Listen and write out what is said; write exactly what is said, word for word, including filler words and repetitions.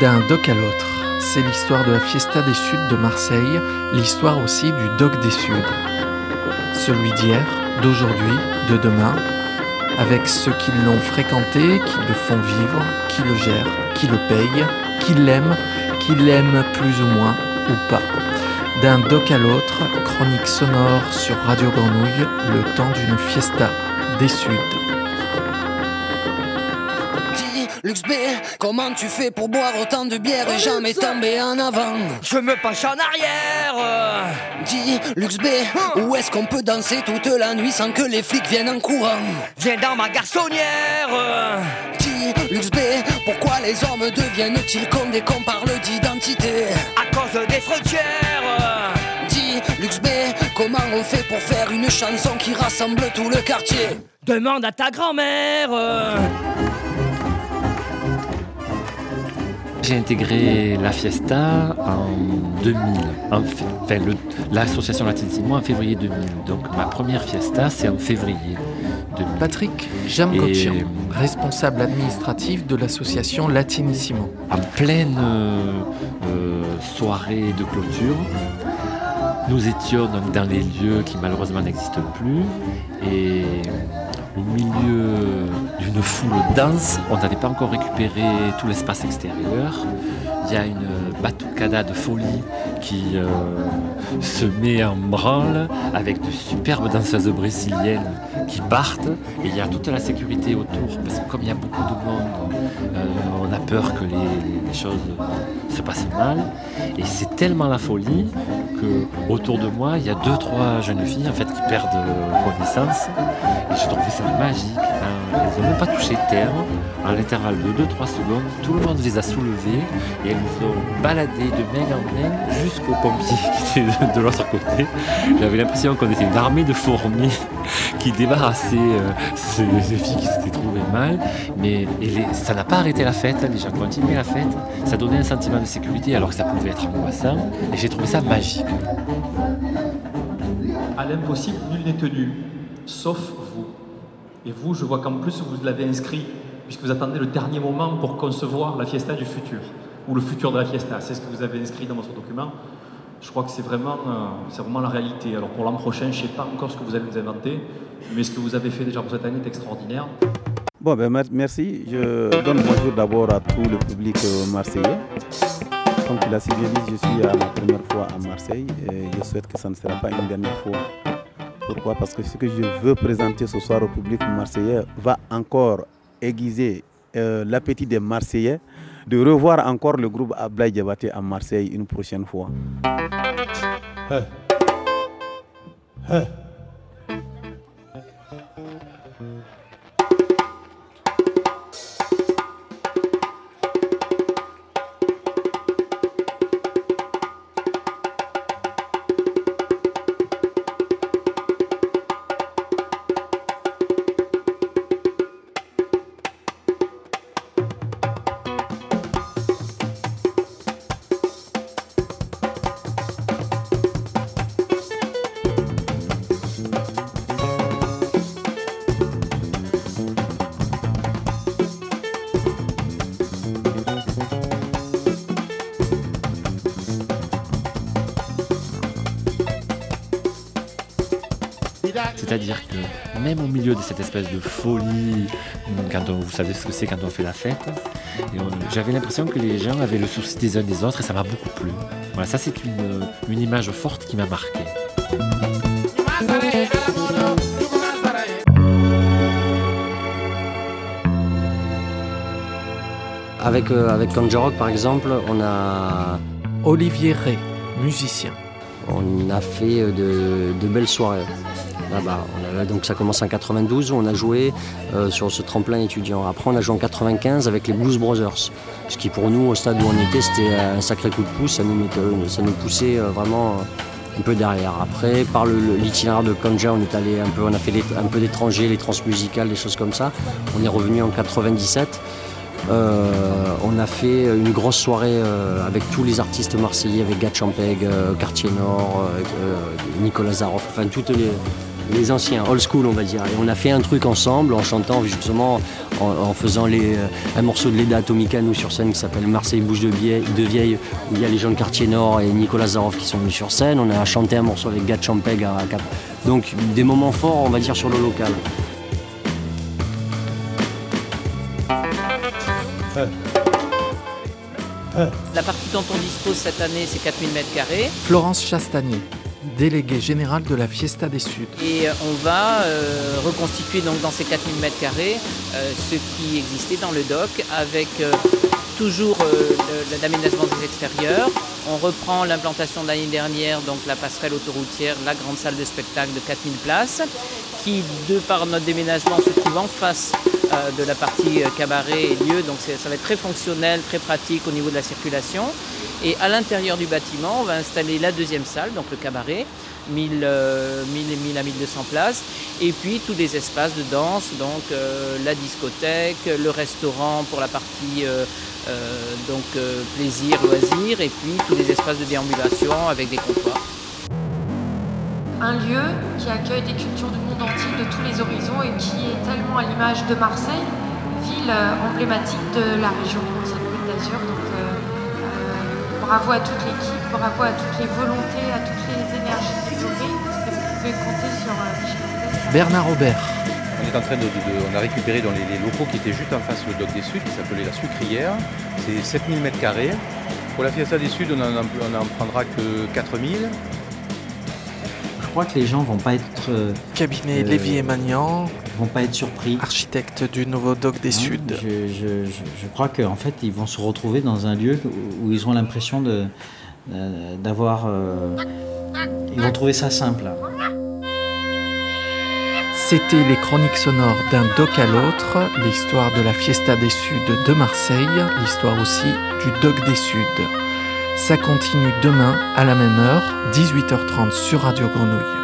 D'un dock à l'autre, c'est l'histoire de la Fiesta des Suds de Marseille, l'histoire aussi du dock des Suds. Celui d'hier, d'aujourd'hui, de demain, avec ceux qui l'ont fréquenté, qui le font vivre, qui le gèrent, qui le payent, qui l'aiment, qui l'aiment plus ou moins, ou pas. D'un dock à l'autre, chronique sonore sur Radio Grenouille, le temps d'une Fiesta des Suds. Lux B, comment tu fais pour boire autant de bière et jamais tomber en avant? Je me penche en arrière. Dis, Lux B, où est-ce qu'on peut danser toute la nuit sans que les flics viennent en courant? Viens dans ma garçonnière. Dis, Lux B, pourquoi les hommes deviennent-ils cons dès qu'on parle d'identité? À cause des frontières. Dis, Lux B, comment on fait pour faire une chanson qui rassemble tout le quartier? Demande à ta grand-mère. J'ai intégré la Fiesta en deux mille, en fait, enfin, le, l'association Latinissimo en février deux mille. Donc ma première Fiesta, c'est en février deux mille. Patrick Jamgochian, Et... responsable administratif de l'association Latinissimo. En pleine euh, euh, soirée de clôture, nous étions donc dans les lieux qui malheureusement n'existent plus et au milieu d'une foule dense, on n'avait pas encore récupéré tout l'espace extérieur. Il y a une batucada de folie qui euh, se met en branle avec de superbes danseuses brésiliennes qui partent et il y a toute la sécurité autour parce que comme il y a beaucoup de monde, euh, on a peur que les, les choses se passent mal et c'est tellement la folie que autour de moi il y a deux trois jeunes filles en fait qui perdent connaissance et j'ai trouvé ça magique. Elles n'ont même pas touché terre. À l'intervalle de deux trois secondes, tout le monde les a soulevées et elles nous ont baladé de main en main jusqu'aux pompiers qui étaient de l'autre côté. J'avais l'impression qu'on était une armée de fourmis qui débarrassaient euh, ces, ces filles qui s'étaient trouvées mal. Mais et les, ça n'a pas arrêté la fête, les gens continuaient la fête. Ça donnait un sentiment de sécurité alors que ça pouvait être angoissant. Et j'ai trouvé ça magique. À l'impossible, nul n'est tenu, sauf vous. Et vous, je vois qu'en plus, vous l'avez inscrit, puisque vous attendez le dernier moment pour concevoir la fiesta du futur, ou le futur de la fiesta. C'est ce que vous avez inscrit dans votre document. Je crois que c'est vraiment, euh, c'est vraiment la réalité. Alors pour l'an prochain, je ne sais pas encore ce que vous allez nous inventer, mais ce que vous avez fait déjà pour cette année est extraordinaire. Bon, ben merci. Je donne bonjour d'abord à tout le public marseillais. Comme tu l'as si bien dit, je suis à ma première fois à Marseille et je souhaite que ça ne sera pas une dernière fois. Pourquoi ? Parce que ce que je veux présenter ce soir au public marseillais va encore aiguiser euh, l'appétit des Marseillais de revoir encore le groupe Ablaye Diabaté à Marseille une prochaine fois. Hey. Hey. C'est-à-dire que même au milieu de cette espèce de folie, quand on, vous savez ce que c'est quand on fait la fête, et on, j'avais l'impression que les gens avaient le souci des uns des autres et ça m'a beaucoup plu. Voilà, ça c'est une, une image forte qui m'a marqué. Avec, euh, avec Kanjarok par exemple, on a... Olivier Ray, musicien. On a fait de, de belles soirées. Là-bas. On a, donc ça commence en quatre-vingt-douze où on a joué euh, sur ce tremplin étudiant. Après on a joué en quatre-vingt-quinze avec les Blues Brothers. Ce qui pour nous au stade où on était c'était un sacré coup de pouce, ça nous, mettait, ça nous poussait vraiment un peu derrière. Après par le, l'itinéraire de Kanja on est allé un peu, on a fait les, un peu d'étrangers, les transmusicales, des choses comme ça. On est revenu en quatre-vingt-dix-sept. Euh, on a fait une grosse soirée euh, avec tous les artistes marseillais, avec Gatchampeg, euh, Quartier Nord, euh, euh, Nicolas Zaroff, enfin toutes les les anciens, old school on va dire. Et on a fait un truc ensemble en chantant justement, en, en faisant les, euh, un morceau de Leda Atomica nous sur scène qui s'appelle Marseille Bouche de Vieille, de Vieille, où il y a les gens de Quartier Nord et Nicolas Zaroff qui sont venus sur scène. On a chanté un morceau avec Gad Champeg à Cap. Donc des moments forts on va dire sur le local. La partie dont on dispose cette année, c'est quatre mille mètres carrés. Florence Chastanier, déléguée générale de la Fiesta des Suds. Et on va euh, reconstituer donc dans ces quatre mille mètres carrés euh, ce qui existait dans le dock avec euh, toujours euh, le, l'aménagement des extérieurs. On reprend l'implantation de l'année dernière, donc la passerelle autoroutière, la grande salle de spectacle de quatre mille places, qui, de par notre déménagement, se trouve en face euh, de la partie euh, cabaret et lieu. Donc c'est, ça va être très fonctionnel, très pratique au niveau de la circulation. Et à l'intérieur du bâtiment, on va installer la deuxième salle, donc le cabaret, mille, euh, mille et mille à mille deux cents places. Et puis tous les espaces de danse, donc euh, la discothèque, le restaurant pour la partie euh, euh, donc, euh, plaisir, loisir, et puis tous les espaces de déambulation avec des comptoirs. Un lieu qui accueille des cultures du monde entier, de tous les horizons, et qui est tellement à l'image de Marseille, ville emblématique de la région Côte d'Azur. Donc euh, euh, bravo à toute l'équipe, bravo à toutes les volontés, à toutes les énergies développées, et vous pouvez compter sur euh, Bernard Aubert. On est en train de, de, de on a récupéré dans les, les locaux qui étaient juste en face le dock des Suds, qui s'appelait la Sucrière. C'est sept mille mètres carrés. Pour la Fiesta des Suds, on n'en prendra que quatre mille. Je crois que les gens vont pas être euh, Cabinet euh, Lévy et Magnan, vont pas être surpris. Architecte du nouveau dock des Hein, Suds. Je, je, je, je crois qu'en fait, ils vont se retrouver dans un lieu où, où ils ont l'impression de, euh, d'avoir. Euh, ils vont trouver ça simple. C'était les chroniques sonores d'un dock à l'autre, l'histoire de la Fiesta des Suds de Marseille, l'histoire aussi du dock des Suds. Ça continue demain à la même heure, dix-huit heures trente sur Radio Grenouille.